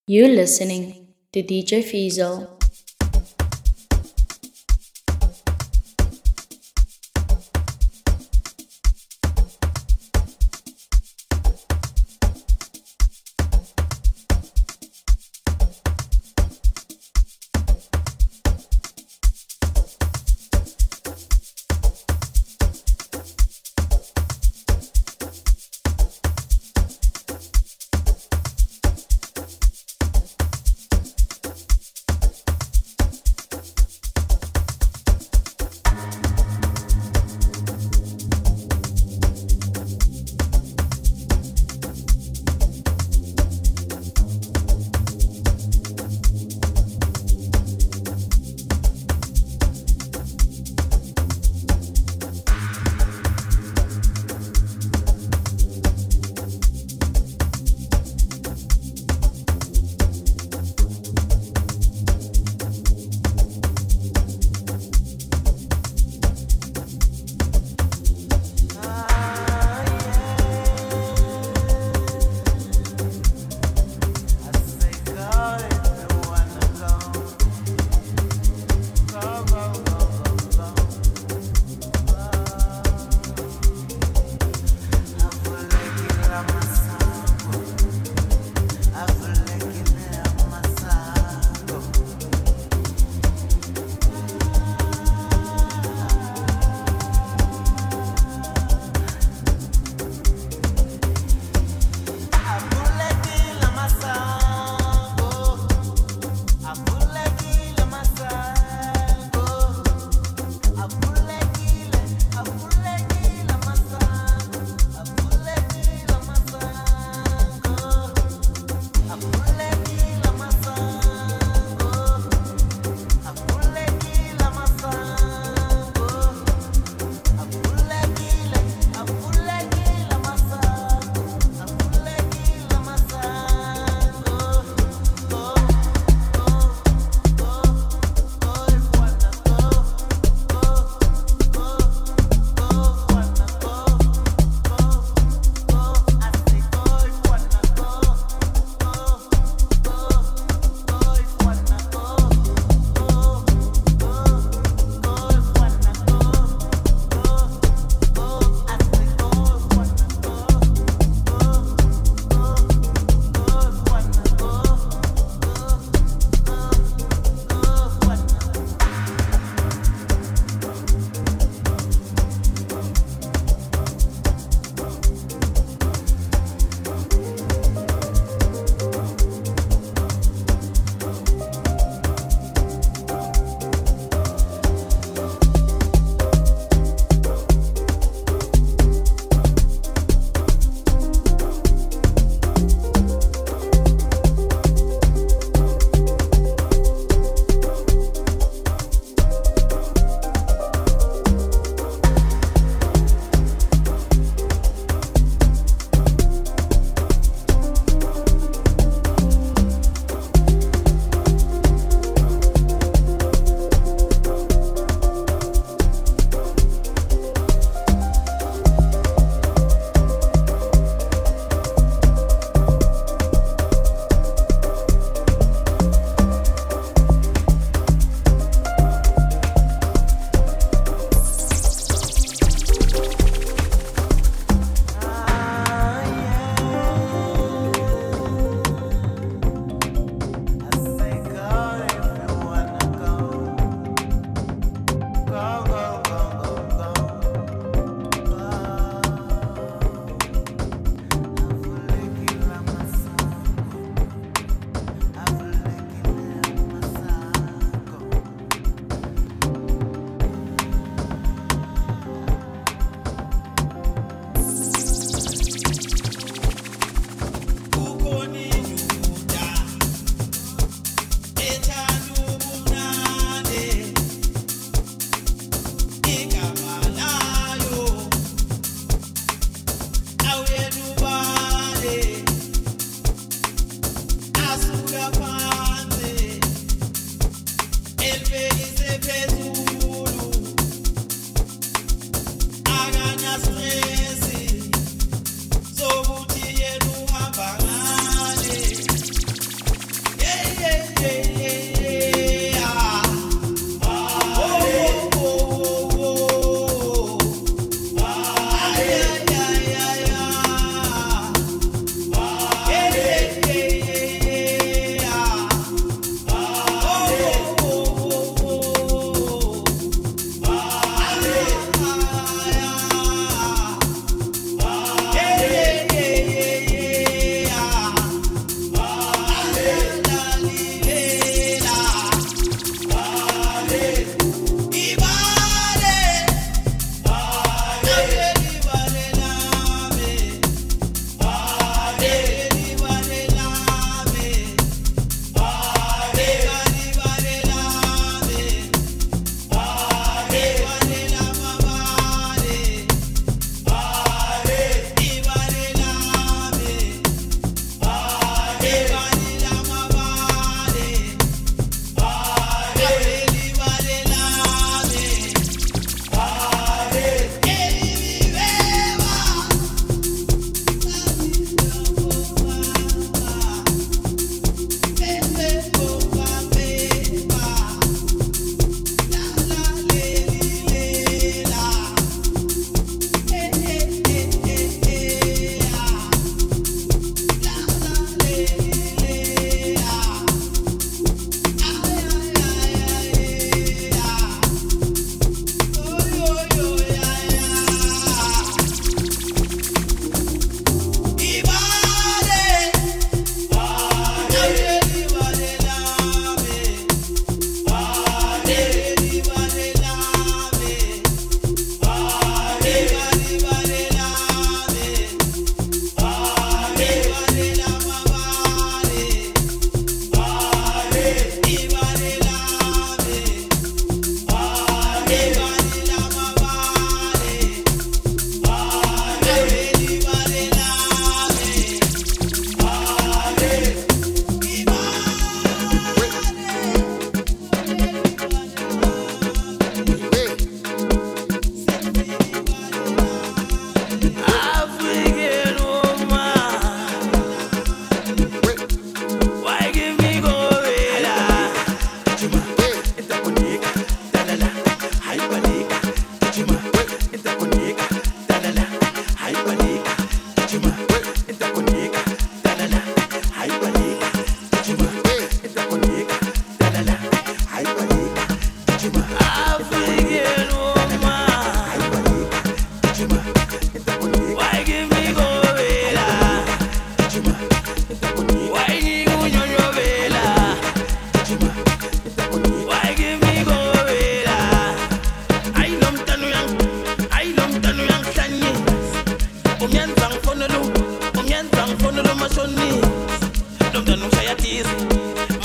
You're listening to DJ Fiesel.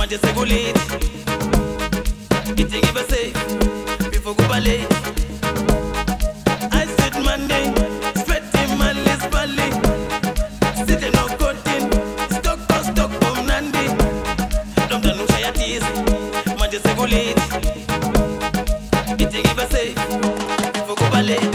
manje sekulate ithi ngibe safe before kuba late. I said Monday sweating man is balling sitting no cutting stock from Nandi don't know shaya tease manje sekulate ithi ngibe safe before kuba late.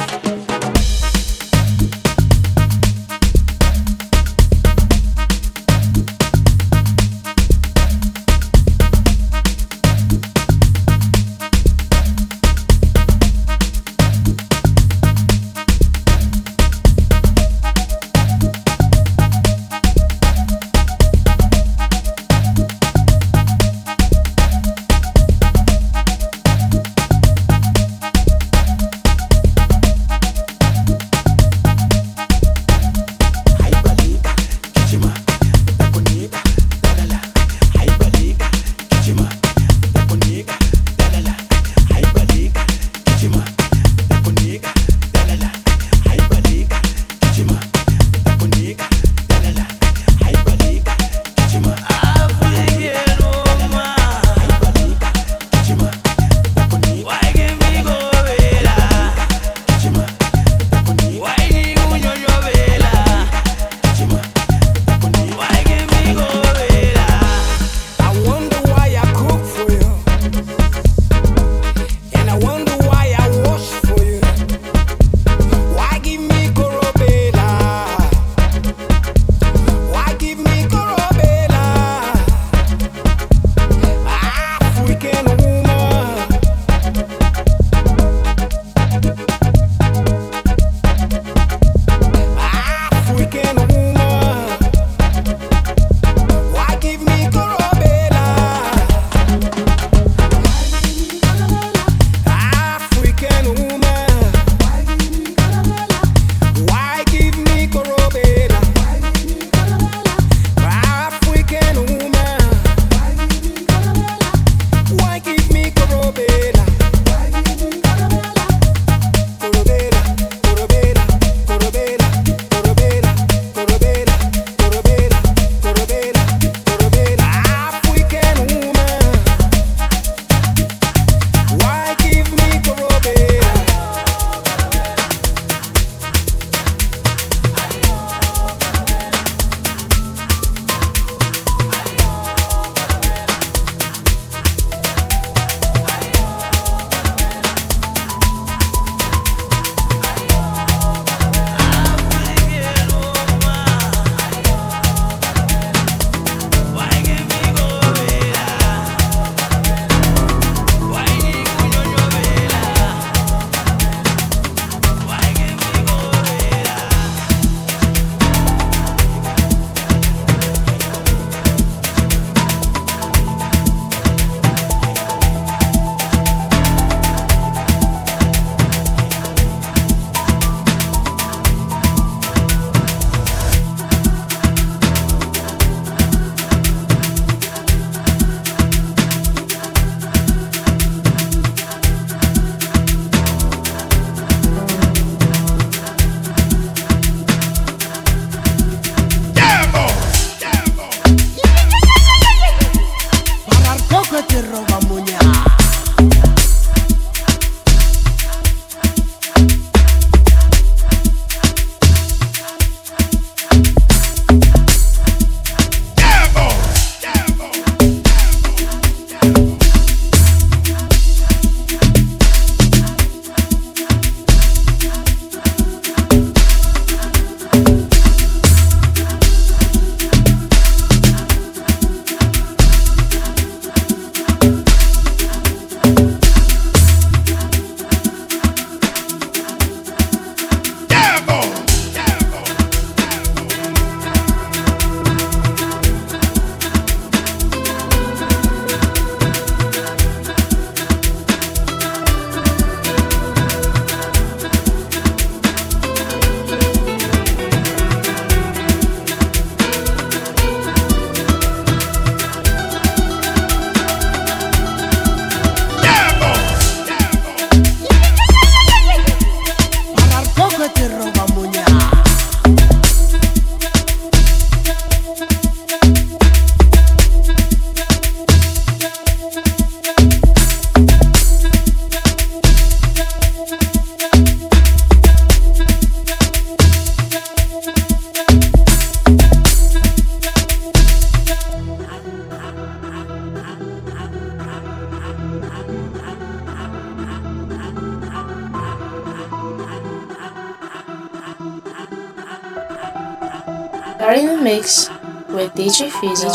Are in the mix with DJ Fizzle.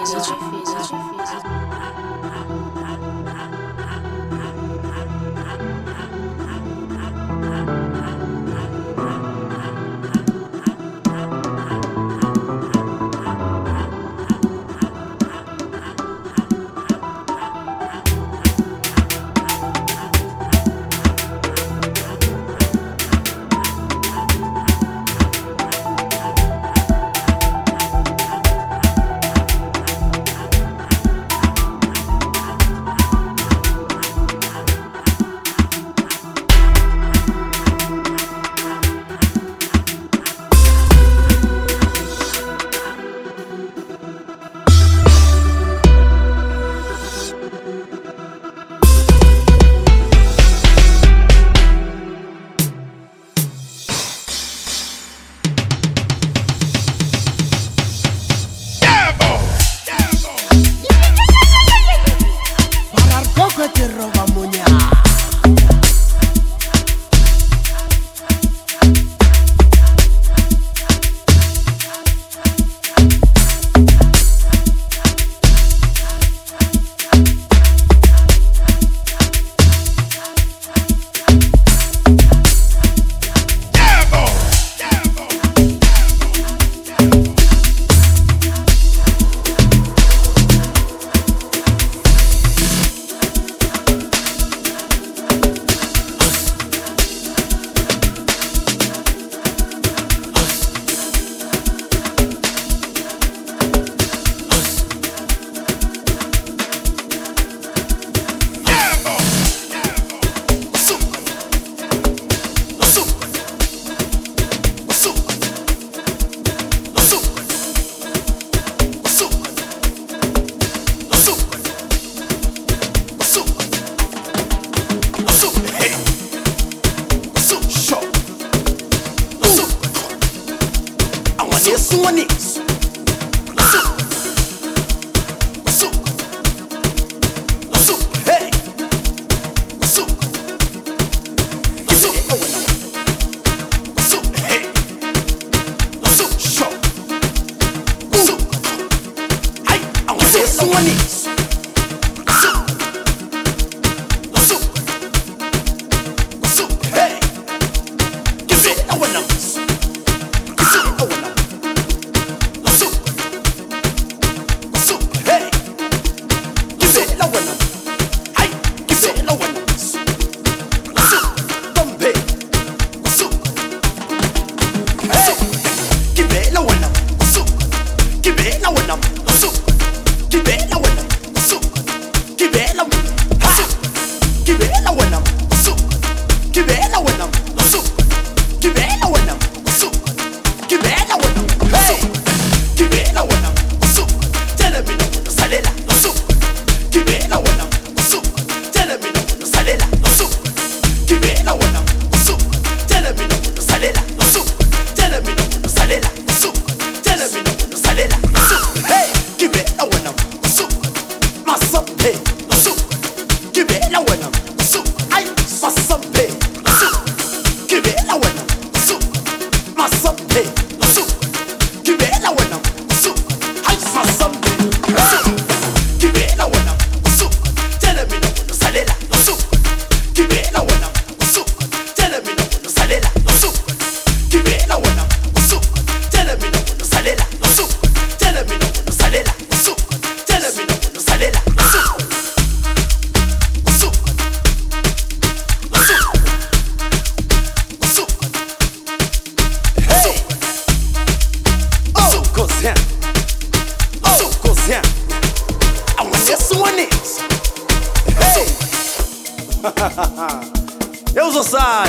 Eu uzosala.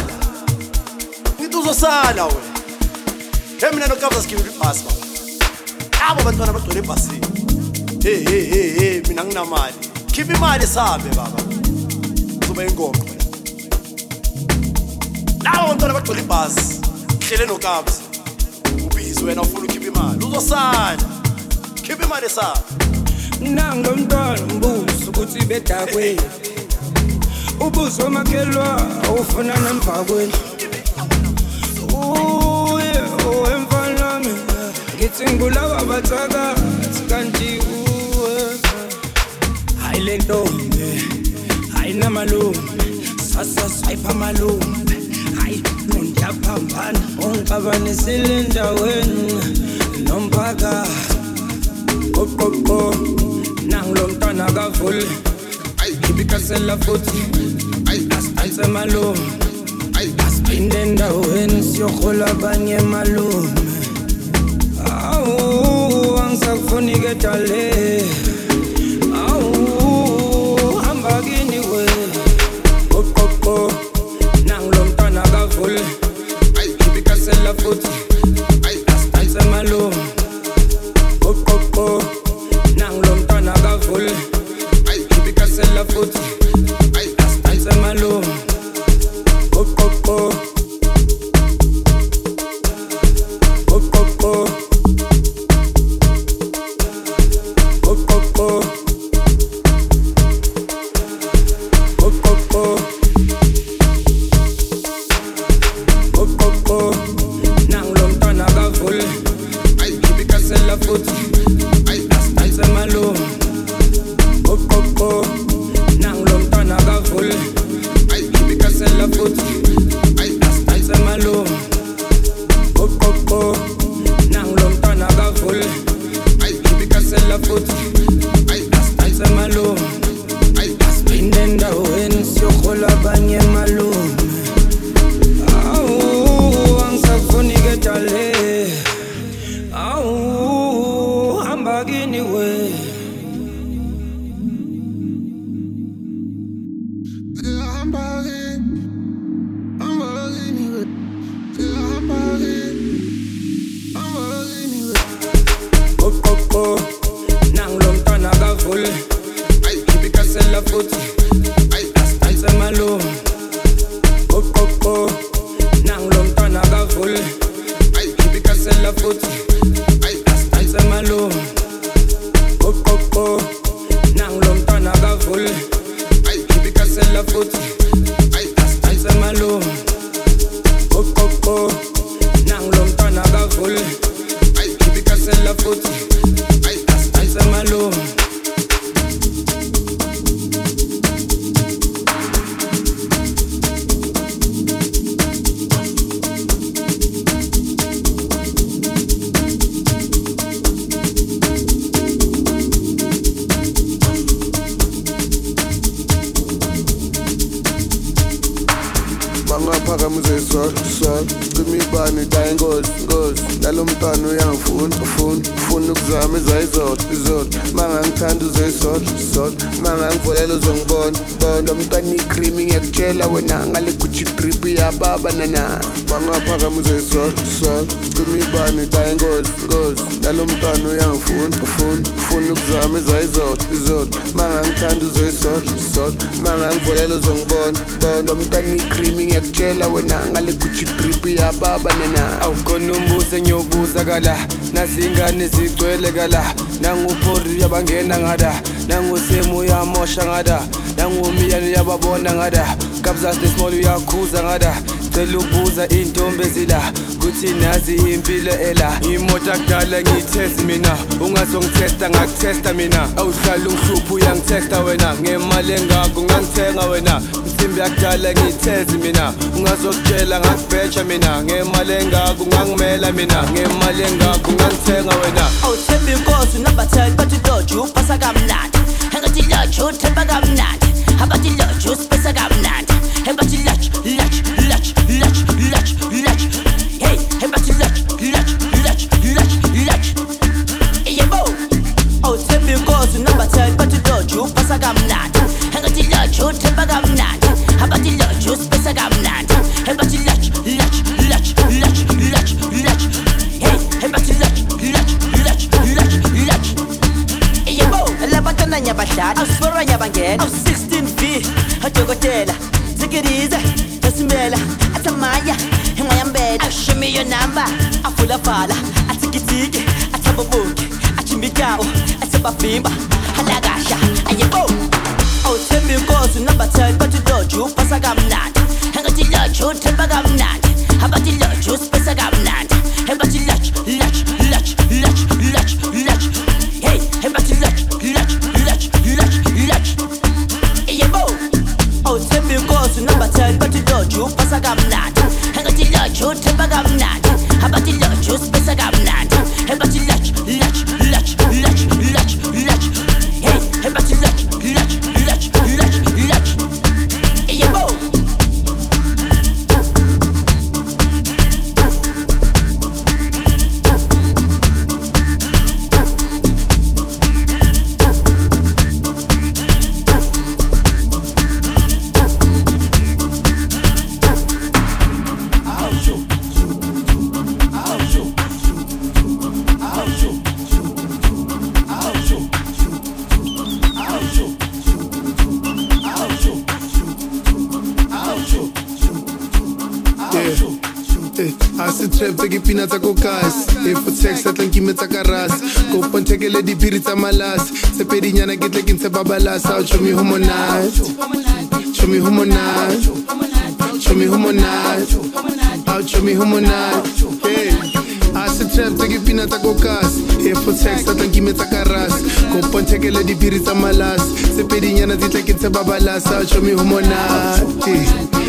Ngithi uzosala wena. Mina nokabza sikhiwe ibhasi baba. Abo bantwana bagcwele ebhasini. Hey mina nginamali. Khipha imali sabe baba. Kuzoba ingonqo wena. Lawo bantwana bagcwele ibhasi. Hlele nokabza. Ubizi wena ufuna ukhipha imali. Uzosala. Khipha imali sabe. Nangomntwana mbuzo ukuthi bedakweni. Ubuzo makelwa ufuna namphakweni. Uye emfana mina ngithi ngibulawa bathaka kanti uwe hayi le ntombi hayi namalume sasa swipe amalume hayi ngiyaphambana ungixabanisile endaweni nomphaka qoqoqo nangulo mntwana kavule ngibikasela futhi asiphantse malume asiphinde endaweni siyohola abanye malume awu angisakufuni ke dale awu hamba kini we qoqoqo nangulo mntwana kavule ngibikasela futhi asiphantse malume qoqoqo nangulo mntwana kavule ngibikasela futhi asiphantse malume qoqoqo qoqoqo qoqoqo qoqoqo qoqoqo nangulo mntwana kavule ngibikasela futhi asiphantse malume qoqoqo nangulo mntwana kavule ngibikasela futhi asiphantse malume qoqoqo nangulo mntwana kavule ngibikasela futhi asiphantse malume asiphinde endaweni siyohola abanye malume awu angisakufuni ke dale awu hamba kini we qoqoqo nangulo mntwana kavule ngibikasela futhi asiphantse malume qoqoqo nangulo mntwana kavule ngibikasela futhi asiphantse malume qoqoqo nangulo mntwana kavule ngibikasela futhi asiphantse malume qoqoqo nangulo mntwana kavule ngibikasela futhi asiphantse malume Phakamuze sol cima ibani dayi ngozi nalo mntwana uyangifuna ukuzama izodwa mangangithanda uzesol mangangivulela uzongibona lo mntwana ikrimi ngiyakutshela wena ngale Gucci drip yababa nana bangaphakamuze sol cima ibani dayi ngozi nalo mntwana uyangifuna ukuzama izodwa mangangithanda uzesol mangangivulela uzongibona lo mntwana ikrimi ngiyakutshela wena ngale Gucci drip yababa nana awukhona umbuzo engiyobuza kala nazingane zigcwele kala nanguphori yabangena ngada nangusemu uyamosha ngada nangumiyane yababona ngada kabza the small uyakhuza ngada cela ubuza intombi ezila kuthi nazi impilo ela imoto akudala ngiyithest mina ungazongithesta ngakuthesta mina awuhlala ungihlupha uyangithesta wena ngemali engako ngangithenga wena insimbi yakudala ngiyithezi mina ungazokutshela ngakubheja mina ngemali engako ngangimela mina ngemali engako ngangithenga wena awuthemba inkosi unabatheli bathi loju upasa kamnandi engathi loju uthemba kamnandi abathi loju usipesa kamnandi engathi loju hey engathi loju yebo awuthemba inkosi unabatheli bathi loju upasa kamnandi engathi loju uthemba kamnandi abathi loju usipesa kamnandi engathi loju hey engathi yebo labatana nyabashada awusifora nyabangena awu16V adokotela zikirize tasimela atamaya engayambela show me your number afula fala atikitiki atabobuki achimbikawo atabavimba halakasha ayebo awuthemba inkosi unabatheli bathi loju upasa kamnandi engathi loju uthemba kamnandi abathi loju usipesa kamnandi engathi loju besa kamnandi engathi lodge uthemba kamnandi abathi lodge usibesa kamnandi ebathi lodge hey ebathi lodge yebo Trap ke pina tsa kokas e for sex atlang ke metsa ka ras go pontekele di phiri tsa malas se pedinyana ke tle ke ntse babalasa show me hormonate show me hormonate show me hormonate show me hormonate hey as trap ke pina tsa kokas e for sex atlang ke metsa ka ras go pontekele di phiri tsa malas se pedinyana di tle ke ntse babalasa show me hormonate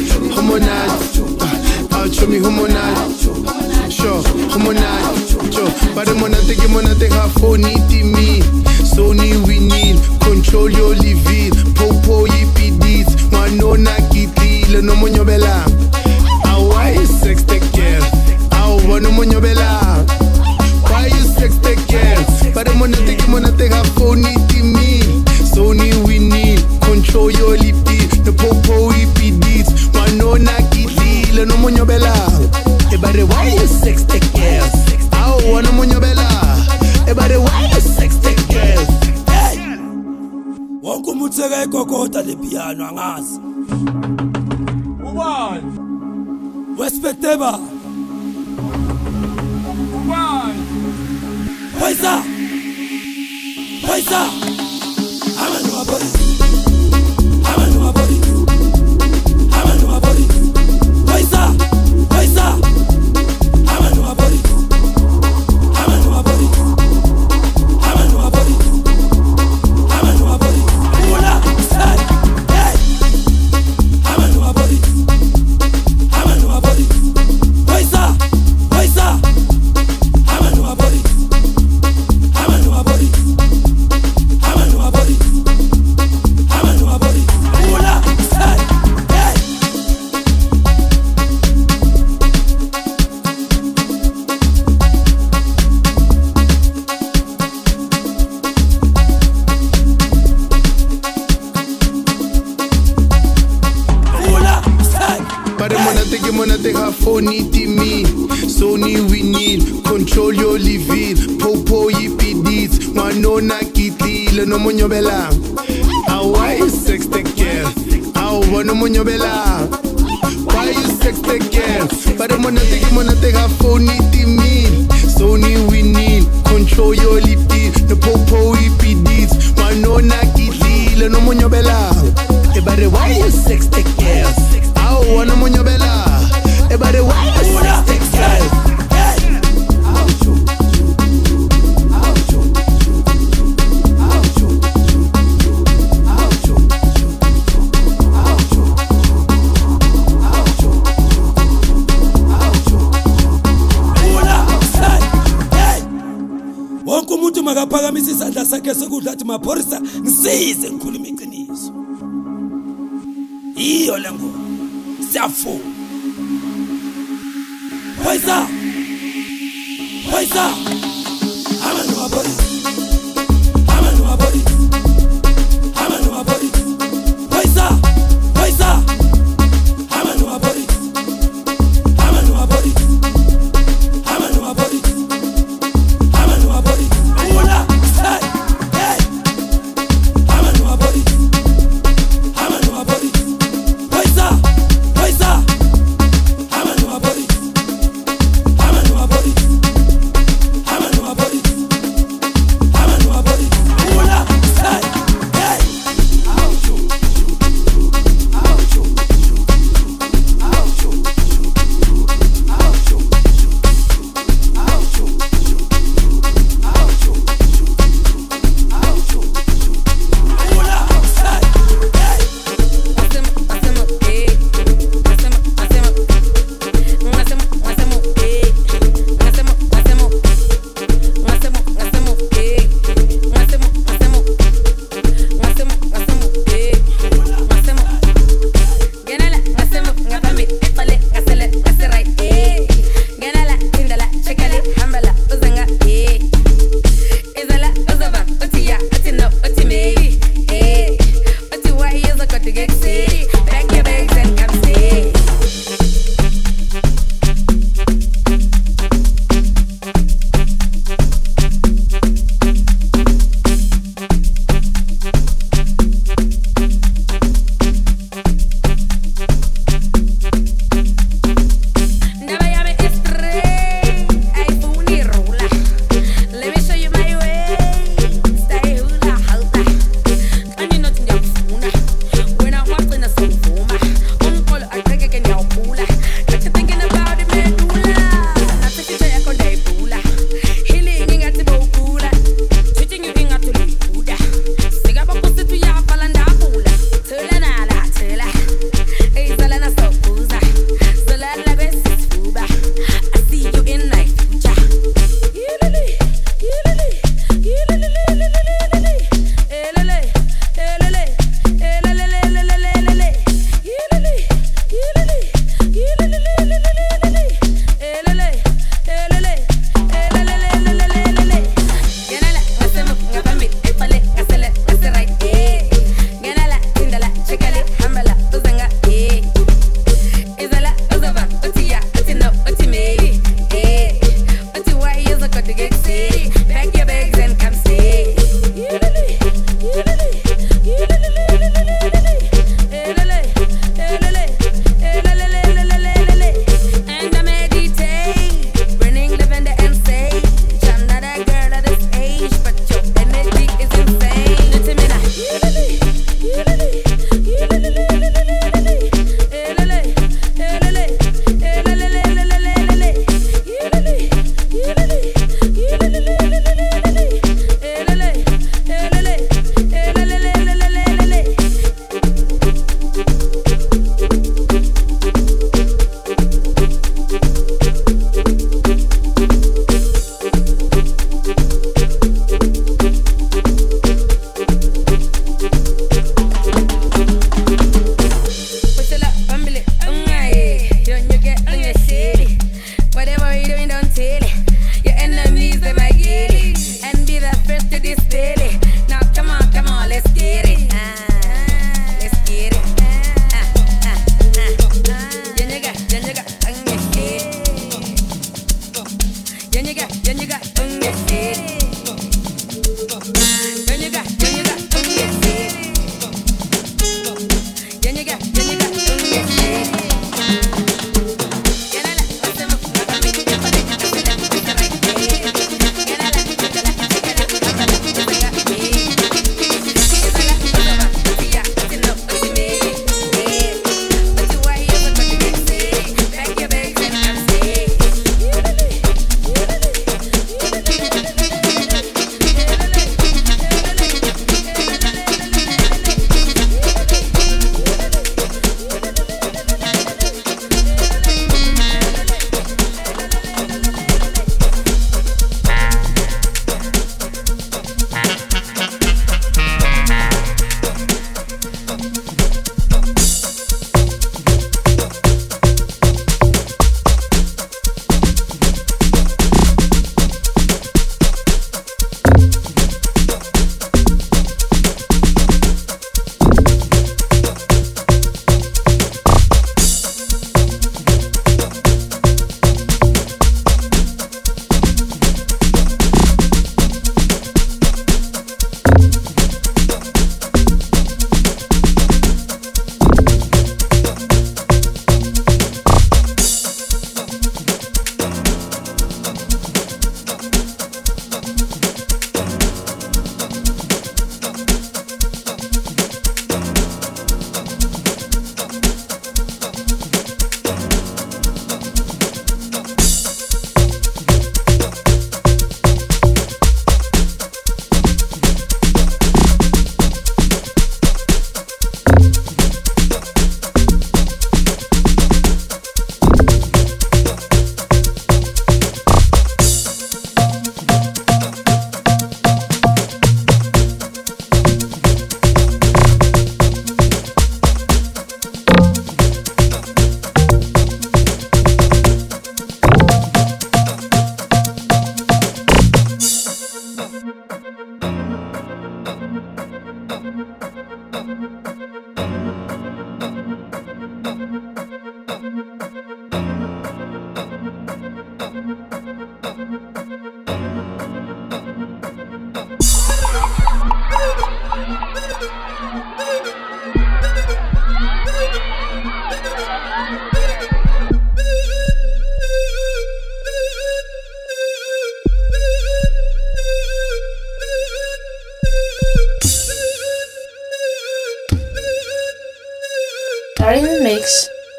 show me hormonate sure, hormonate, sure. But I'm gonna take half phone me. Sony we need, control your living. Popo EPDs, Manona Kitty, no Monyobela. Why you sex take care? No Monyobela. Why you sex take care? But I'm gonna take half phone me. Sony we need, control your living. The Popo EPDs, Manona Kitty, no Monyobela. Everybody, why you sex take care? I wanna Monyobela. Everybody, why you sex take care? Hey! Wonke umuntu ekokota le piano angazi. Ubani? Wespectable. Ubani? Paisa. Amanu abori. Paisa. Sony we need, control your living. Popo EPDs, Manona Kitty, no Monyobela. Why you sex take care? No Monyobela. Why you sex take care? But I'm gonna take a phone me. Sony we need, control your living. The Popo EPDs, Manona Kitty, no Monyobela. Everybody, why you sex take care? No Monyobela. Everybody, why you sex take care? Wonke umuntu makaphakamisa isandla sakhe sokudla athi maphorisa ngisize ngikhuluma iqiniso. Iyo le ngoma siyafuna. Paisa. Amanu abori. Paisa. Amanu abori.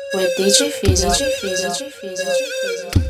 with DJ Fizo.